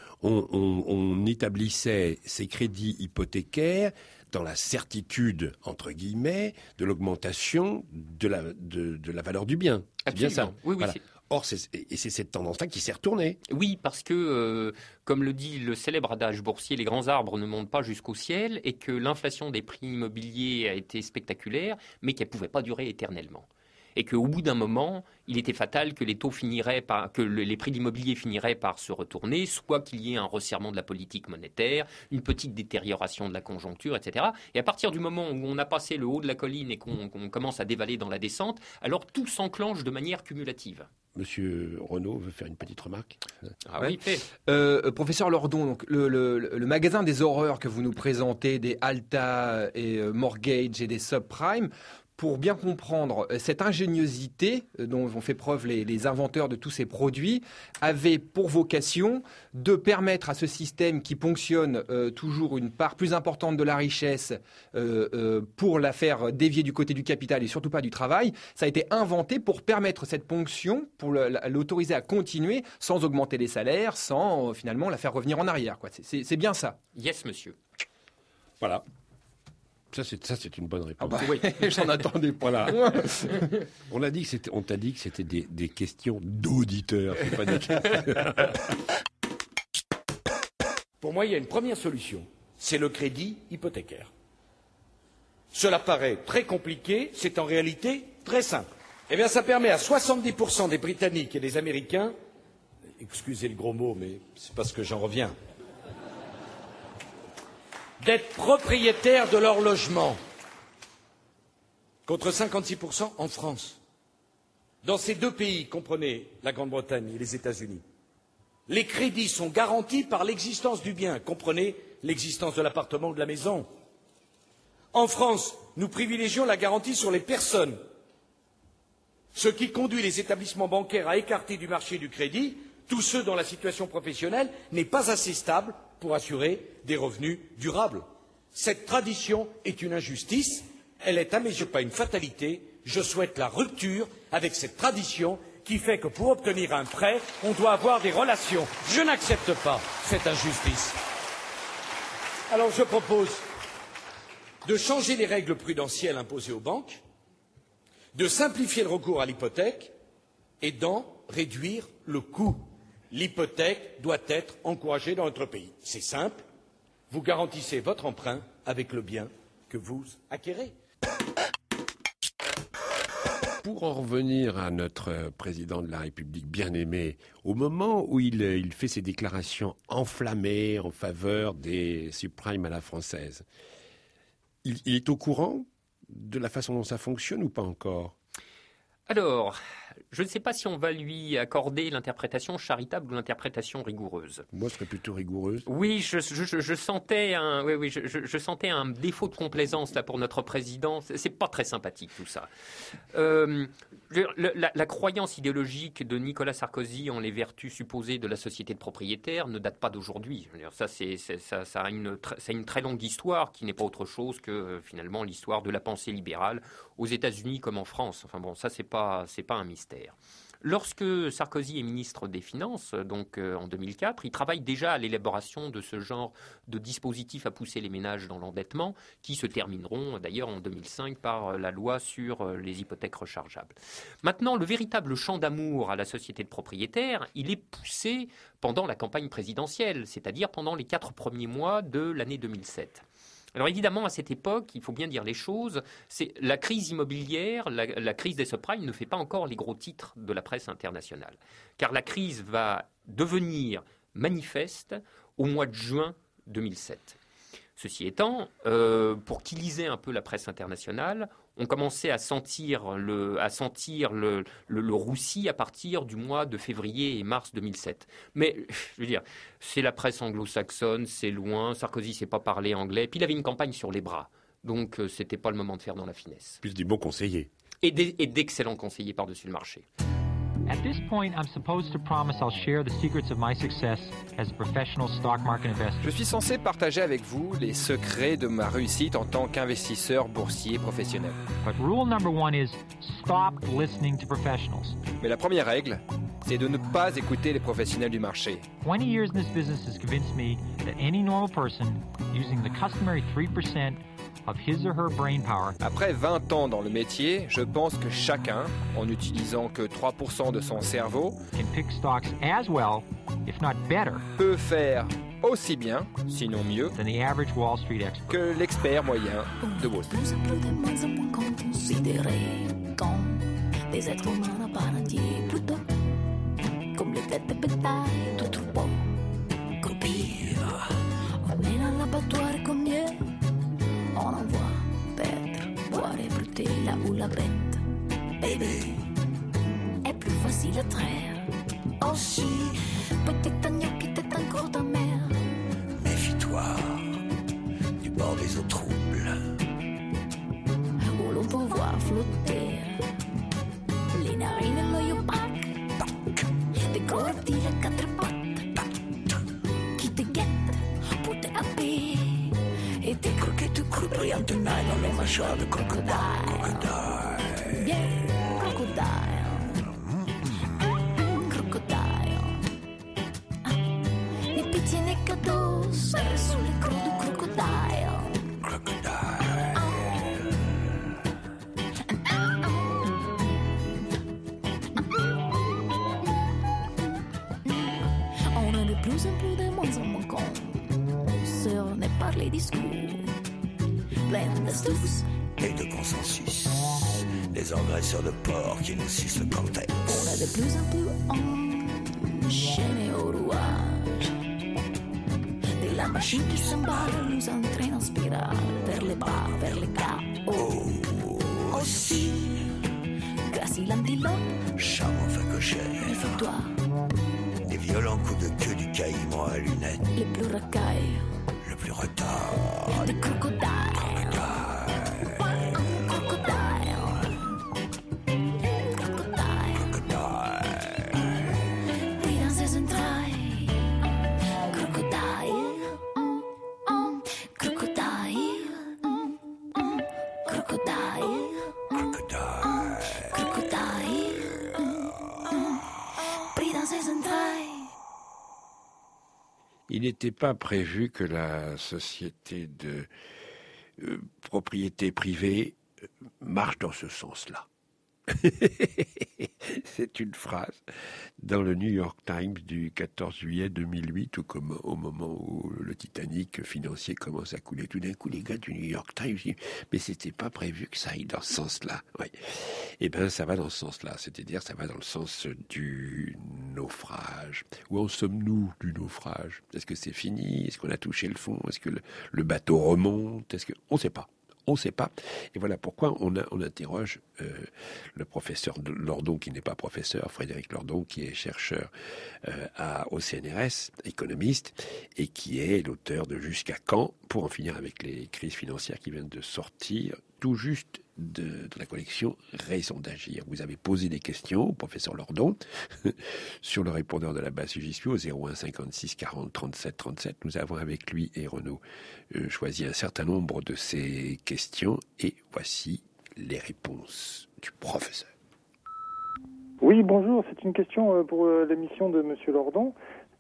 Speaker 1: on établissait ces crédits hypothécaires dans la certitude, entre guillemets, de l'augmentation de la valeur du bien. C'est bien ça.
Speaker 11: Oui,
Speaker 1: voilà. Or, c'est cette tendance-là qui s'est retournée.
Speaker 11: Oui, parce que, comme le dit le célèbre adage boursier, les grands arbres ne montent pas jusqu'au ciel et que l'inflation des prix immobiliers a été spectaculaire, mais qu'elle ne pouvait pas durer éternellement. et qu'au bout d'un moment, il était fatal que les prix de l'immobilier finiraient par se retourner, soit qu'il y ait un resserrement de la politique monétaire, une petite détérioration de la conjoncture, etc. Et à partir du moment où on a passé le haut de la colline et qu'on commence à dévaler dans la descente, alors tout s'enclenche de manière cumulative.
Speaker 1: Monsieur Renaud veut faire une petite remarque.
Speaker 5: Ah oui, professeur Lordon, donc le magasin des horreurs que vous nous présentez, des Alta et Mortgage et des subprimes, pour bien comprendre cette ingéniosité dont ont fait preuve les inventeurs de tous ces produits, avait pour vocation de permettre à ce système qui ponctionne toujours une part plus importante de la richesse pour la faire dévier du côté du capital et surtout pas du travail. Ça a été inventé pour permettre cette ponction, pour l'autoriser à continuer sans augmenter les salaires, sans finalement la faire revenir en arrière, quoi. C'est bien ça.
Speaker 11: Yes, monsieur.
Speaker 1: Voilà. Ça, c'est une bonne réponse.
Speaker 5: Ah bah, oui, j'en attendais pas.
Speaker 1: Voilà. On t'a dit que c'était des questions d'auditeurs. C'est pas des
Speaker 13: Pour moi, il y a une première solution. C'est le crédit hypothécaire. Cela paraît très compliqué, c'est en réalité très simple. Eh bien, ça permet à 70% des Britanniques et des Américains, excusez le gros mot, mais c'est parce que j'en reviens, d'être propriétaires de leur logement, contre 56% en France. Dans ces deux pays, comprenez la Grande-Bretagne et les États-Unis, les crédits sont garantis par l'existence du bien, comprenez l'existence de l'appartement ou de la maison. En France, nous privilégions la garantie sur les personnes, ce qui conduit les établissements bancaires à écarter du marché du crédit tous ceux dont la situation professionnelle n'est pas assez stable pour assurer des revenus durables. Cette tradition est une injustice, elle est à mes yeux pas une fatalité. Je souhaite la rupture avec cette tradition qui fait que pour obtenir un prêt, on doit avoir des relations. Je n'accepte pas cette injustice. Alors je propose de changer les règles prudentielles imposées aux banques, de simplifier le recours à l'hypothèque et d'en réduire le coût. L'hypothèque doit être encouragée dans notre pays. C'est simple, vous garantissez votre emprunt avec le bien que vous acquérez.
Speaker 1: Pour en revenir à notre président de la République bien-aimé, au moment où il fait ses déclarations enflammées en faveur des subprimes à la française, il est au courant de la façon dont ça fonctionne ou pas encore ?
Speaker 11: Alors, je ne sais pas si on va lui accorder l'interprétation charitable ou l'interprétation rigoureuse.
Speaker 1: Moi, ce serait plutôt rigoureuse.
Speaker 11: Oui, je sentais je sentais un défaut de complaisance là pour notre président. C'est pas très sympathique tout ça. La croyance idéologique de Nicolas Sarkozy en les vertus supposées de la société de propriétaires ne date pas d'aujourd'hui. Ça a une très longue histoire qui n'est pas autre chose que finalement l'histoire de la pensée libérale aux États-Unis comme en France. Enfin bon, ça c'est pas un mystère. Lorsque Sarkozy est ministre des Finances, donc en 2004, il travaille déjà à l'élaboration de ce genre de dispositifs à pousser les ménages dans l'endettement, qui se termineront d'ailleurs en 2005 par la loi sur les hypothèques rechargeables. Maintenant, le véritable chant d'amour à la société de propriétaires, il est poussé pendant la campagne présidentielle, c'est-à-dire pendant les 4 premiers mois de l'année 2007. Alors évidemment, à cette époque, il faut bien dire les choses, c'est la crise immobilière, la crise des subprimes ne fait pas encore les gros titres de la presse internationale. Car la crise va devenir manifeste au mois de juin 2007. Ceci étant, pour qui lisait un peu la presse internationale, on commençait à sentir le roussi à partir du mois de février et mars 2007. Mais, je veux dire, c'est la presse anglo-saxonne, c'est loin, Sarkozy ne sait pas parler anglais, puis il avait une campagne sur les bras. Donc, c'était pas le moment de faire dans la finesse.
Speaker 1: Plus des bons conseillers.
Speaker 11: Et d'excellents conseillers par-dessus le marché.
Speaker 14: At this point, I'm supposed to promise I'll share the secrets of my success as a professional stock market investor.
Speaker 5: Je suis censé partager avec vous les secrets de ma réussite en tant qu'investisseur boursier professionnel.
Speaker 14: But rule number 1 is stop listening to professionals.
Speaker 5: Mais la première règle, c'est de ne pas écouter les professionnels du marché.
Speaker 14: 20 years in this business has convinced me that any normal person using the customary 3% of his or her brain power.
Speaker 5: Après 20 ans dans le métier, je pense que chacun, en n'utilisant que 3% de son cerveau,
Speaker 14: can pick stocks as well, if not better,
Speaker 5: peut faire aussi bien, sinon mieux,
Speaker 14: than the average Wall Street expert.
Speaker 5: que l'expert moyen de Wall Street.
Speaker 15: Comme des êtres humains à part entière, plutôt comme les têtes de bétail, tout troupeau. Croupir, on est dans l'abattoir comme Dieu, on envoie paître, boire et brûler là où la bête, bébé, est plus facile à traire. Aussi, petit agneau qui t'est encore ta mère.
Speaker 16: Méfie-toi du bord des eaux troubles,
Speaker 15: où l'on peut voir flotter les narines et l'œil opaque, des gros reptiles à quatre pattes qui te guettent pour te happer et tes croquettes tout crues brillantes de naille dans les mâchoires de crocodile. Bien, crocodile. Ni pitié ni cadeau, serré sous les crocs du crocodile. On a de plus en plus de moins en moins concernés par les discours pleins d'astuces
Speaker 16: et de consensus. Les engraisseurs de porc qui nous sucent le cortex.
Speaker 15: On a de plus en plus enchaînés au rouage de la machine qui s'emballe nous entraîne en spirale vers les bas, vers les chaos. Aussi, Gracie l'antilope,
Speaker 16: charmant facochère,
Speaker 15: méfie-toi
Speaker 16: des violents coups de queue du caïman à lunettes,
Speaker 15: les plus racailles,
Speaker 16: le plus retard,
Speaker 15: des crocodiles.
Speaker 1: Il n'était pas prévu que la société de propriété privée marche dans ce sens-là. C'est une phrase dans le New York Times du 14 juillet 2008, au moment où le Titanic financier commence à couler. Tout d'un coup, les gars du New York Times disent « Mais c'était pas prévu que ça aille dans ce sens-là. » Oui. Eh bien, ça va dans ce sens-là, c'est-à-dire ça va dans le sens du naufrage. Où en sommes-nous du naufrage? Est-ce que c'est fini? Est-ce qu'on a touché le fond? Est-ce que le bateau remonte? On ne sait pas. On ne sait pas. Et voilà pourquoi on interroge le professeur Lordon, qui n'est pas professeur, Frédéric Lordon, qui est chercheur au CNRS, économiste, et qui est l'auteur de Jusqu'à quand, pour en finir avec les crises financières qui viennent de sortir tout juste de la collection Raison d'agir. Vous avez posé des questions au professeur Lordon sur le répondeur de la base UJSU au 01 56 40 37 37. Nous avons avec lui et Renaud choisi un certain nombre de ces questions et voici les réponses du professeur.
Speaker 6: Oui, bonjour, c'est une question pour l'émission de Monsieur Lordon.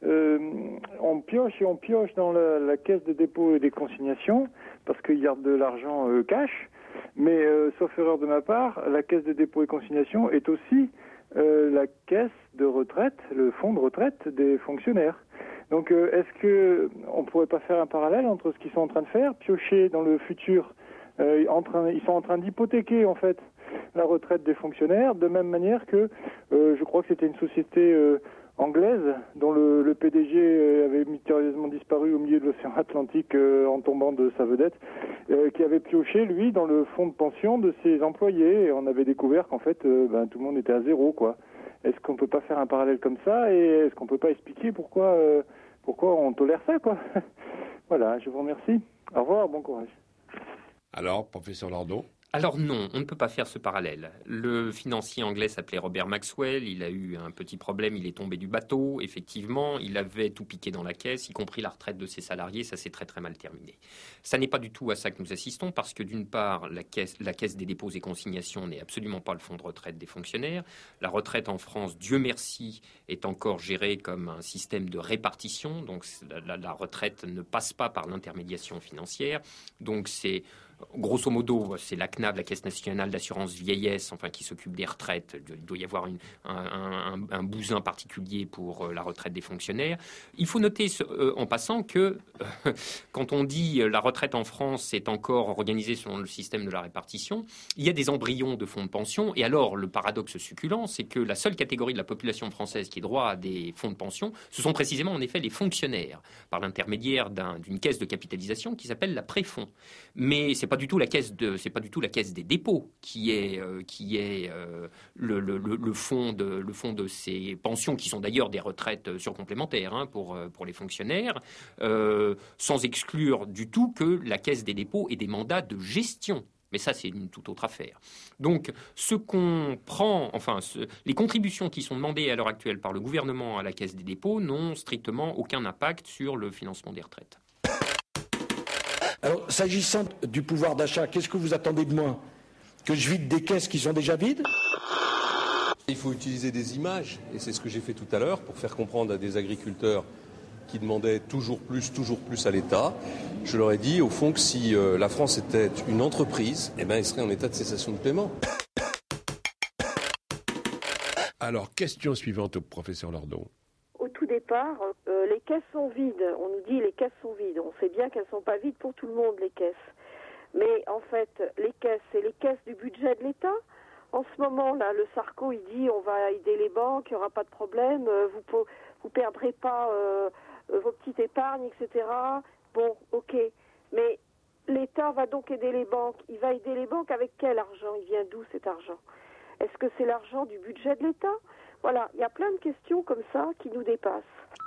Speaker 6: On pioche dans la caisse de dépôt et des consignations parce qu'il y a de l'argent cash. Mais, sauf erreur de ma part, la caisse de dépôt et consignation est aussi la caisse de retraite, le fonds de retraite des fonctionnaires. Donc, est-ce que on pourrait pas faire un parallèle entre ce qu'ils sont en train de faire, piocher dans le futur, ils sont en train d'hypothéquer, en fait, la retraite des fonctionnaires, de même manière que, je crois que c'était une société anglaise dont le PDG avait mystérieusement disparu au milieu de l'océan Atlantique en tombant de sa vedette, qui avait pioché, lui, dans le fonds de pension de ses employés. Et on avait découvert qu'en fait, tout le monde était à zéro, quoi. Est-ce qu'on peut pas faire un parallèle comme ça? Et est-ce qu'on peut pas expliquer pourquoi on tolère ça, quoi? Voilà, je vous remercie. Au revoir, bon courage.
Speaker 1: Alors, professeur Lordon?
Speaker 11: Alors non, on ne peut pas faire ce parallèle. Le financier anglais s'appelait Robert Maxwell, il a eu un petit problème, il est tombé du bateau, effectivement, il avait tout piqué dans la caisse, y compris la retraite de ses salariés, ça s'est très très mal terminé. Ça n'est pas du tout à ça que nous assistons, parce que d'une part, la caisse des dépôts et consignations n'est absolument pas le fonds de retraite des fonctionnaires. La retraite en France, Dieu merci, est encore gérée comme un système de répartition, donc la retraite ne passe pas par l'intermédiation financière, donc c'est grosso modo, c'est la CNAV, la Caisse nationale d'assurance vieillesse, qui s'occupe des retraites. Il doit y avoir un bousin particulier pour la retraite des fonctionnaires. Il faut noter en passant que quand on dit la retraite en France est encore organisée selon le système de la répartition, il y a des embryons de fonds de pension. Et alors, le paradoxe succulent, c'est que la seule catégorie de la population française qui ait droit à des fonds de pension, ce sont précisément en effet les fonctionnaires, par l'intermédiaire d'une caisse de capitalisation qui s'appelle la Préfonds. Mais c'est pas du tout la caisse des dépôts qui est le fond de ces pensions, qui sont d'ailleurs des retraites surcomplémentaires pour les fonctionnaires, sans exclure du tout que la caisse des dépôts ait des mandats de gestion. Mais ça, c'est une toute autre affaire. Donc, ce qu'on prend, les contributions qui sont demandées à l'heure actuelle par le gouvernement à la Caisse des dépôts n'ont strictement aucun impact sur le financement des retraites.
Speaker 17: Alors, s'agissant du pouvoir d'achat, qu'est-ce que vous attendez de moi ? Que je vide des caisses qui sont déjà vides ?
Speaker 18: Il faut utiliser des images, et c'est ce que j'ai fait tout à l'heure, pour faire comprendre à des agriculteurs qui demandaient toujours plus à l'État. Je leur ai dit, au fond, que si la France était une entreprise, elle serait en état de cessation de paiement.
Speaker 1: Alors, question suivante au professeur Lordon.
Speaker 7: Au tout départ, les caisses sont vides. On nous dit les caisses sont vides. On sait bien qu'elles ne sont pas vides pour tout le monde, les caisses. Mais en fait, les caisses, c'est les caisses du budget de l'État. En ce moment-là, le Sarko, il dit on va aider les banques, il n'y aura pas de problème, vous perdrez pas vos petites épargnes, etc. Bon, ok. Mais l'État va donc aider les banques. Il va aider les banques avec quel argent ? Il vient d'où cet argent ? Est-ce que c'est l'argent du budget de l'État ? Voilà, il y a plein de questions comme ça qui nous dépassent.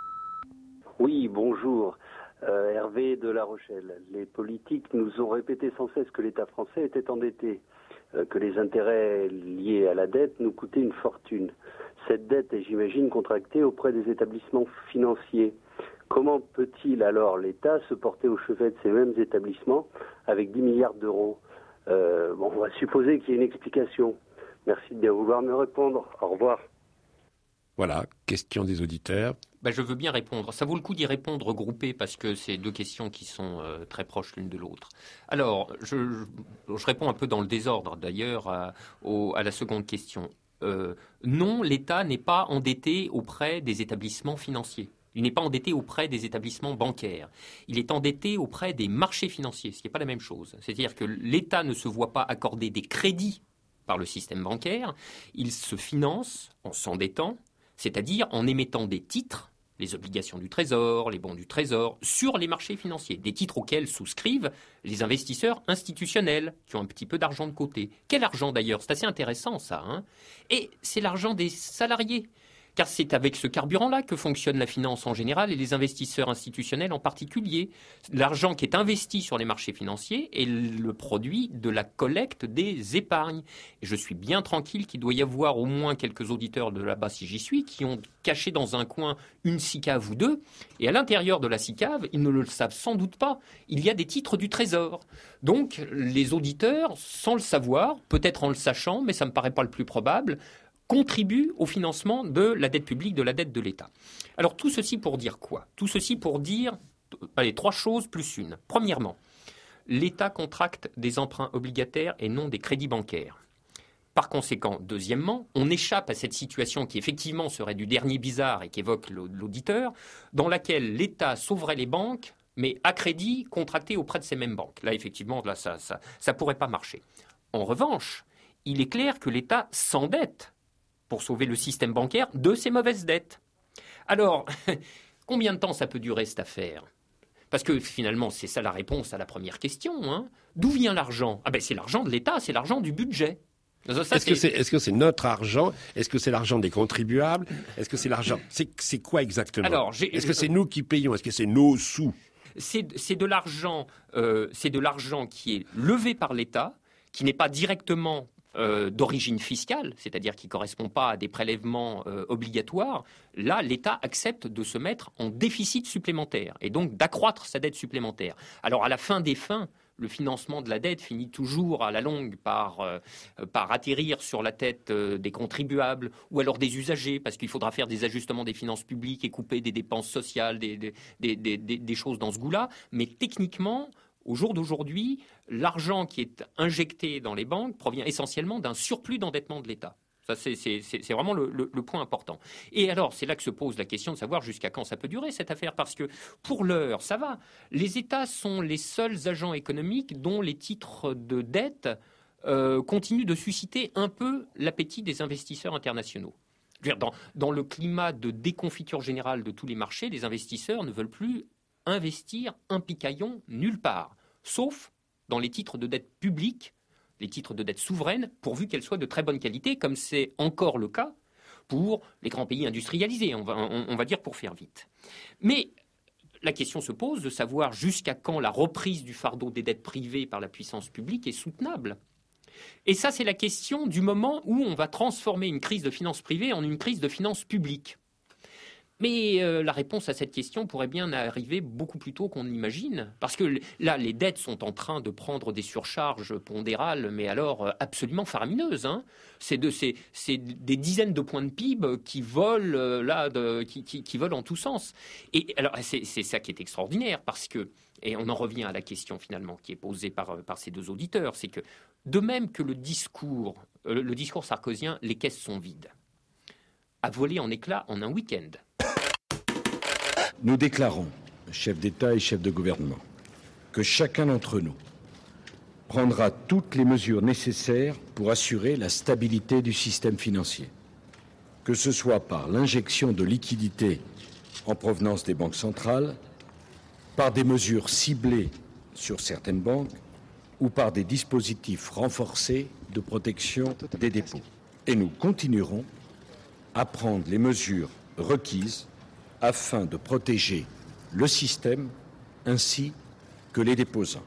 Speaker 19: Oui, bonjour. Hervé de La Rochelle. Les politiques nous ont répété sans cesse que l'État français était endetté, que les intérêts liés à la dette nous coûtaient une fortune. Cette dette est, j'imagine, contractée auprès des établissements financiers. Comment peut-il alors l'État se porter au chevet de ces mêmes établissements avec 10 milliards d'euros ? On va supposer qu'il y ait une explication. Merci de bien vouloir me répondre. Au revoir.
Speaker 1: Voilà, question des auditeurs.
Speaker 11: Je veux bien répondre. Ça vaut le coup d'y répondre regroupé parce que c'est deux questions qui sont très proches l'une de l'autre. Alors, je réponds un peu dans le désordre d'ailleurs à la seconde question. Non, l'État n'est pas endetté auprès des établissements financiers. Il n'est pas endetté auprès des établissements bancaires. Il est endetté auprès des marchés financiers, ce qui n'est pas la même chose. C'est-à-dire que l'État ne se voit pas accorder des crédits par le système bancaire. Il se finance en s'endettant, c'est-à-dire en émettant des titres, les obligations du Trésor, les bons du Trésor, sur les marchés financiers, des titres auxquels souscrivent les investisseurs institutionnels qui ont un petit peu d'argent de côté. Quel argent d'ailleurs ? C'est assez intéressant ça. Et c'est l'argent des salariés. Car c'est avec ce carburant-là que fonctionne la finance en général et les investisseurs institutionnels en particulier. L'argent qui est investi sur les marchés financiers est le produit de la collecte des épargnes. Et je suis bien tranquille qu'il doit y avoir au moins quelques auditeurs de là-bas, si j'y suis, qui ont caché dans un coin une SICAV ou deux. Et à l'intérieur de la SICAV, ils ne le savent sans doute pas, il y a des titres du Trésor. Donc les auditeurs, sans le savoir, peut-être en le sachant, mais ça ne me paraît pas le plus probable, contribue au financement de la dette publique, de la dette de l'État. Alors tout ceci pour dire quoi ? Tout ceci pour dire, trois choses plus une. Premièrement, l'État contracte des emprunts obligataires et non des crédits bancaires. Par conséquent, deuxièmement, on échappe à cette situation qui effectivement serait du dernier bizarre et qu'évoque l'auditeur, dans laquelle l'État sauverait les banques, mais à crédit contracté auprès de ces mêmes banques. Là, effectivement, ça pourrait pas marcher. En revanche, il est clair que l'État s'endette pour sauver le système bancaire de ses mauvaises dettes. Alors, combien de temps ça peut durer cette affaire ? Parce que finalement, c'est ça la réponse à la première question. D'où vient l'argent ? C'est l'argent de l'État, c'est l'argent du budget.
Speaker 1: Est-ce que c'est notre argent ? Est-ce que c'est l'argent des contribuables ? Est-ce que c'est l'argent ? C'est quoi exactement ? Alors, est-ce que c'est nous qui payons ? Est-ce que c'est nos sous ?
Speaker 11: C'est de l'argent qui est levé par l'État, qui n'est pas directement d'origine fiscale, c'est-à-dire qui ne correspond pas à des prélèvements obligatoires. Là, l'État accepte de se mettre en déficit supplémentaire et donc d'accroître sa dette supplémentaire. Alors, à la fin des fins, le financement de la dette finit toujours à la longue par atterrir sur la tête des contribuables ou alors des usagers, parce qu'il faudra faire des ajustements des finances publiques et couper des dépenses sociales, des choses dans ce goût-là. Mais techniquement, Au jour d'aujourd'hui, l'argent qui est injecté dans les banques provient essentiellement d'un surplus d'endettement de l'État. Ça, c'est vraiment le point important. Et alors, c'est là que se pose la question de savoir jusqu'à quand ça peut durer, cette affaire, parce que pour l'heure, ça va. Les États sont les seuls agents économiques dont les titres de dette continuent de susciter un peu l'appétit des investisseurs internationaux. Dans le climat de déconfiture générale de tous les marchés, les investisseurs ne veulent plus investir un picaillon nulle part, sauf dans les titres de dette publique, les titres de dette souveraine, pourvu qu'elles soient de très bonne qualité, comme c'est encore le cas pour les grands pays industrialisés, on va dire pour faire vite. Mais la question se pose de savoir jusqu'à quand la reprise du fardeau des dettes privées par la puissance publique est soutenable. Et ça, c'est la question du moment où on va transformer une crise de finances privées en une crise de finances publiques. Mais la réponse à cette question pourrait bien arriver beaucoup plus tôt qu'on l'imagine. Parce que là, les dettes sont en train de prendre des surcharges pondérales, mais alors absolument faramineuses. Hein. C'est des dizaines de points de PIB qui volent, qui volent en tous sens. Et alors, c'est ça qui est extraordinaire, parce que, et on en revient à la question finalement qui est posée par ces deux auditeurs, c'est que de même que le discours sarkozien, les caisses sont vides, a volé en éclats en un week-end.
Speaker 20: Nous déclarons, chefs d'État et chefs de gouvernement, que chacun d'entre nous prendra toutes les mesures nécessaires pour assurer la stabilité du système financier, que ce soit par l'injection de liquidités en provenance des banques centrales, par des mesures ciblées sur certaines banques ou par des dispositifs renforcés de protection des dépôts. Et nous continuerons à prendre les mesures requises afin de protéger le système ainsi que les déposants.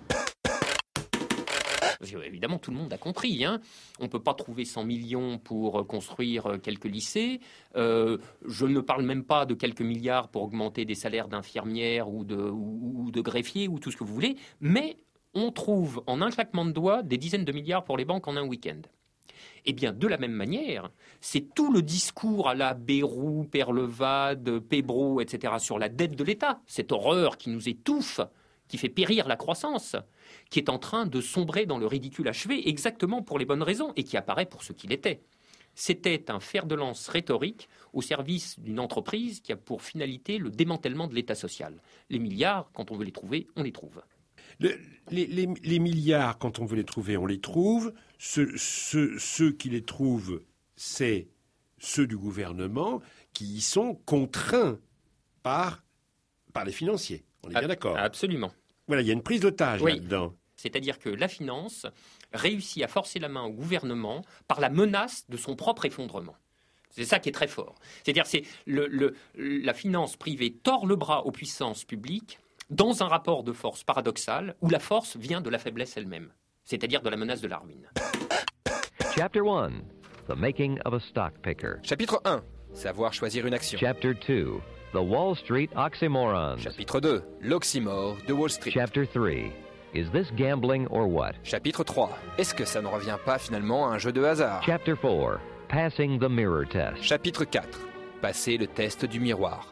Speaker 11: Évidemment, tout le monde a compris. Hein. On ne peut pas trouver 100 millions pour construire quelques lycées. Je ne parle même pas de quelques milliards pour augmenter des salaires d'infirmières ou de greffiers ou tout ce que vous voulez. Mais on trouve en un claquement de doigts des dizaines de milliards pour les banques en un week-end. Eh bien, de la même manière, c'est tout le discours à la Bayrou, Perlevade, Pébro, etc. sur la dette de l'État, cette horreur qui nous étouffe, qui fait périr la croissance, qui est en train de sombrer dans le ridicule achevé exactement pour les bonnes raisons et qui apparaît pour ce qu'il était. C'était un fer de lance rhétorique au service d'une entreprise qui a pour finalité le démantèlement de l'État social. Les milliards, quand on veut les trouver, on les trouve.
Speaker 1: Les milliards, quand on veut les trouver, on les trouve. Ceux qui les trouvent, c'est ceux du gouvernement qui y sont contraints par les financiers. On est bien d'accord.
Speaker 11: Absolument.
Speaker 1: Voilà, il y a une prise d'otage là-dedans.
Speaker 11: C'est-à-dire que la finance réussit à forcer la main au gouvernement par la menace de son propre effondrement. C'est ça qui est très fort. C'est-à-dire que la finance privée tord le bras aux puissances publiques dans un rapport de force paradoxal où la force vient de la faiblesse elle-même, c'est-à-dire de la menace de la ruine.
Speaker 21: Chapter 1. The making of a stock picker.
Speaker 5: Chapitre 1. Savoir choisir une action.
Speaker 21: Chapter 2. The Wall Street oxymorons.
Speaker 5: Chapitre 2. L'oxymore de Wall Street.
Speaker 21: Chapter 3. Is this gambling or what?
Speaker 5: Chapitre 3. Est-ce que ça ne revient pas finalement à un jeu de hasard?
Speaker 21: Chapter 4. Passing the mirror test.
Speaker 5: Chapitre 4. Passer le test du miroir.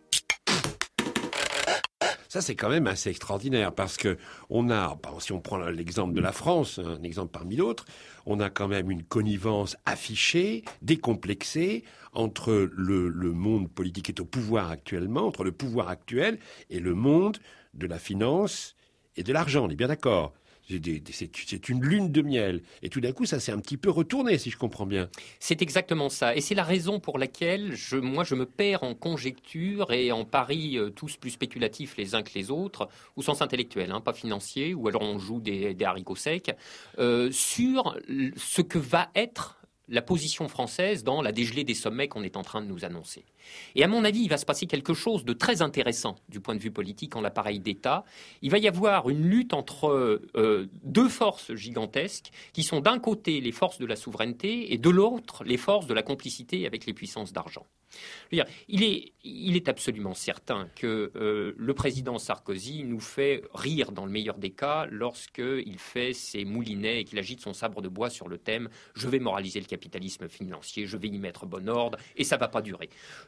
Speaker 1: Ça, c'est quand même assez extraordinaire parce que si on prend l'exemple de la France, un exemple parmi d'autres, on a quand même une connivence affichée, décomplexée entre le monde politique qui est au pouvoir actuellement, entre le pouvoir actuel et le monde de la finance et de l'argent. On est bien d'accord. C'est une lune de miel. Et tout d'un coup, ça s'est un petit peu retourné, si je comprends bien.
Speaker 11: C'est exactement ça. Et c'est la raison pour laquelle je me perds en conjectures et en paris tous plus spéculatifs les uns que les autres, au sens intellectuel, pas financier, ou alors on joue des haricots secs, sur ce que va être la position française dans la dégelée des sommets qu'on est en train de nous annoncer. Et à mon avis, il va se passer quelque chose de très intéressant du point de vue politique en l'appareil d'État. Il va y avoir une lutte entre deux forces gigantesques qui sont d'un côté les forces de la souveraineté et de l'autre les forces de la complicité avec les puissances d'argent. Il est absolument certain que le président Sarkozy nous fait rire dans le meilleur des cas lorsqu'il fait ses moulinets et qu'il agite son sabre de bois sur le thème « Je vais moraliser le capitalisme financier, je vais y mettre bon ordre et ça ne va pas durer ».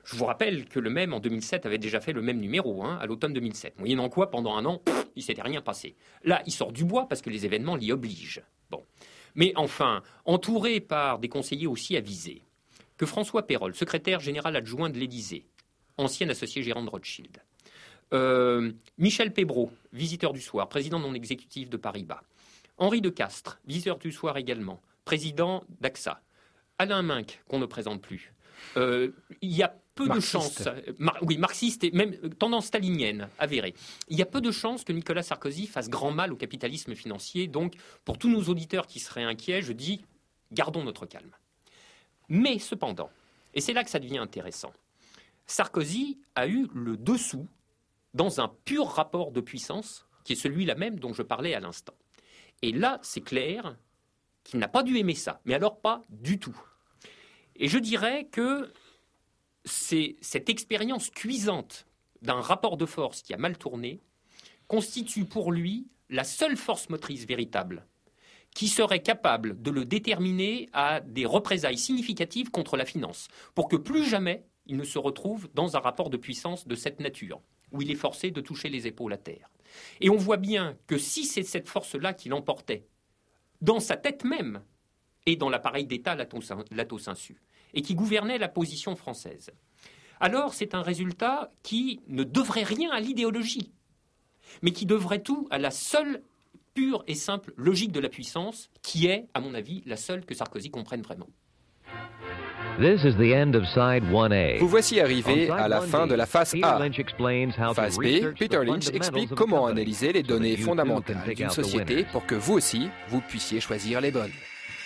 Speaker 11: Je vous rappelle que le même, en 2007, avait déjà fait le même numéro, à l'automne 2007. Moyennant quoi, pendant un an, il ne s'était rien passé. Là, il sort du bois parce que les événements l'y obligent. Bon. Mais enfin, entouré par des conseillers aussi avisés, que François Pérolle, secrétaire général adjoint de l'Élysée, ancien associé gérant de Rothschild, Michel Pébreau, visiteur du soir, président non exécutif de Paribas, Henri de Castres, visiteur du soir également, président d'AXA, Alain Minc, qu'on ne présente plus. Il y a peu
Speaker 5: marxiste.
Speaker 11: de chances, marxiste et même tendance stalinienne avérée. Il y a peu de chances que Nicolas Sarkozy fasse grand mal au capitalisme financier. Donc, pour tous nos auditeurs qui seraient inquiets, je dis, gardons notre calme. Mais cependant, et c'est là que ça devient intéressant, Sarkozy a eu le dessous dans un pur rapport de puissance, qui est celui-là même dont je parlais à l'instant. Et là, c'est clair qu'il n'a pas dû aimer ça, mais alors pas du tout. Et je dirais que cette expérience cuisante d'un rapport de force qui a mal tourné constitue pour lui la seule force motrice véritable qui serait capable de le déterminer à des représailles significatives contre la finance, pour que plus jamais il ne se retrouve dans un rapport de puissance de cette nature, où il est forcé de toucher les épaules à terre. Et on voit bien que si c'est cette force-là qui l'emportait, dans sa tête même, et dans l'appareil d'État lato sensu, et qui gouvernait la position française, alors c'est un résultat qui ne devrait rien à l'idéologie, mais qui devrait tout à la seule pure et simple logique de la puissance, qui est, à mon avis, la seule que Sarkozy comprenne vraiment.
Speaker 21: This is the end of side 1A.
Speaker 5: Vous voici arrivé à la fin de la phase A. Phase B, Peter Lynch explique comment analyser les données fondamentales d'une société pour que vous aussi, vous puissiez choisir les bonnes.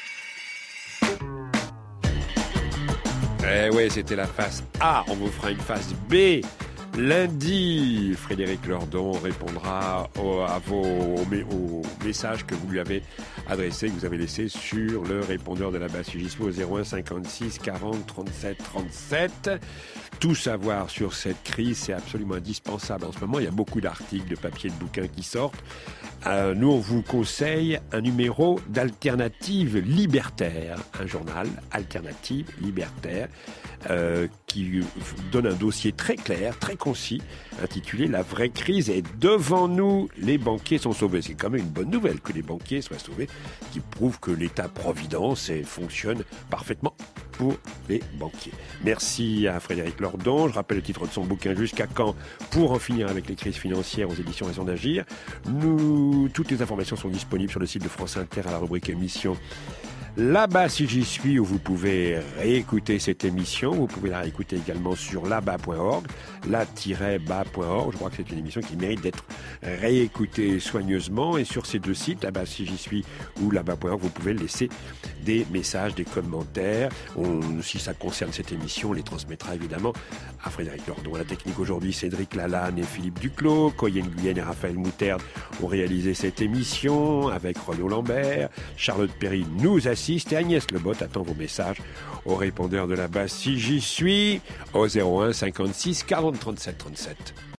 Speaker 1: Eh ouais, c'était la phase A. On vous fera une phase B. Lundi, Frédéric Lordon répondra aux messages que vous lui avez adressés, que vous avez laissés sur le répondeur de la base Sugismo au 01 56 40 37 37. Tout savoir sur cette crise, c'est absolument indispensable. En ce moment, il y a beaucoup d'articles, de papiers, de bouquins qui sortent. Nous, on vous conseille un numéro d'Alternative Libertaire, un journal Alternative Libertaire, qui donne un dossier très clair, très concis, intitulé « La vraie crise est devant nous, les banquiers sont sauvés ». C'est quand même une bonne nouvelle que les banquiers soient sauvés, qui prouve que l'État-providence fonctionne parfaitement pour les banquiers. Merci à Frédéric Lordon. Je rappelle le titre de son bouquin « Jusqu'à quand ? Pour en finir avec les crises financières » aux éditions Raison d'Agir. Toutes les informations sont disponibles sur le site de France Inter à la rubrique émission. Là-bas, si j'y suis, où vous pouvez réécouter cette émission. Vous pouvez la réécouter également sur là-bas.org, là-bas.org. Je crois que c'est une émission qui mérite d'être réécoutée soigneusement. Et sur ces deux sites, là-bas, si j'y suis, ou là-bas.org, vous pouvez laisser des messages, des commentaires. Si ça concerne cette émission, on les transmettra évidemment à Frédéric Lordon. À la technique aujourd'hui, Cédric Lalanne et Philippe Duclos, Coyenne Guyenne et Raphaël Moutarde ont réalisé cette émission avec Renaud Lambert. Charlotte Perry nous assiste et Agnès Lebotte attend vos messages au répondeur de la base si j'y suis au 01 56 40 37 37.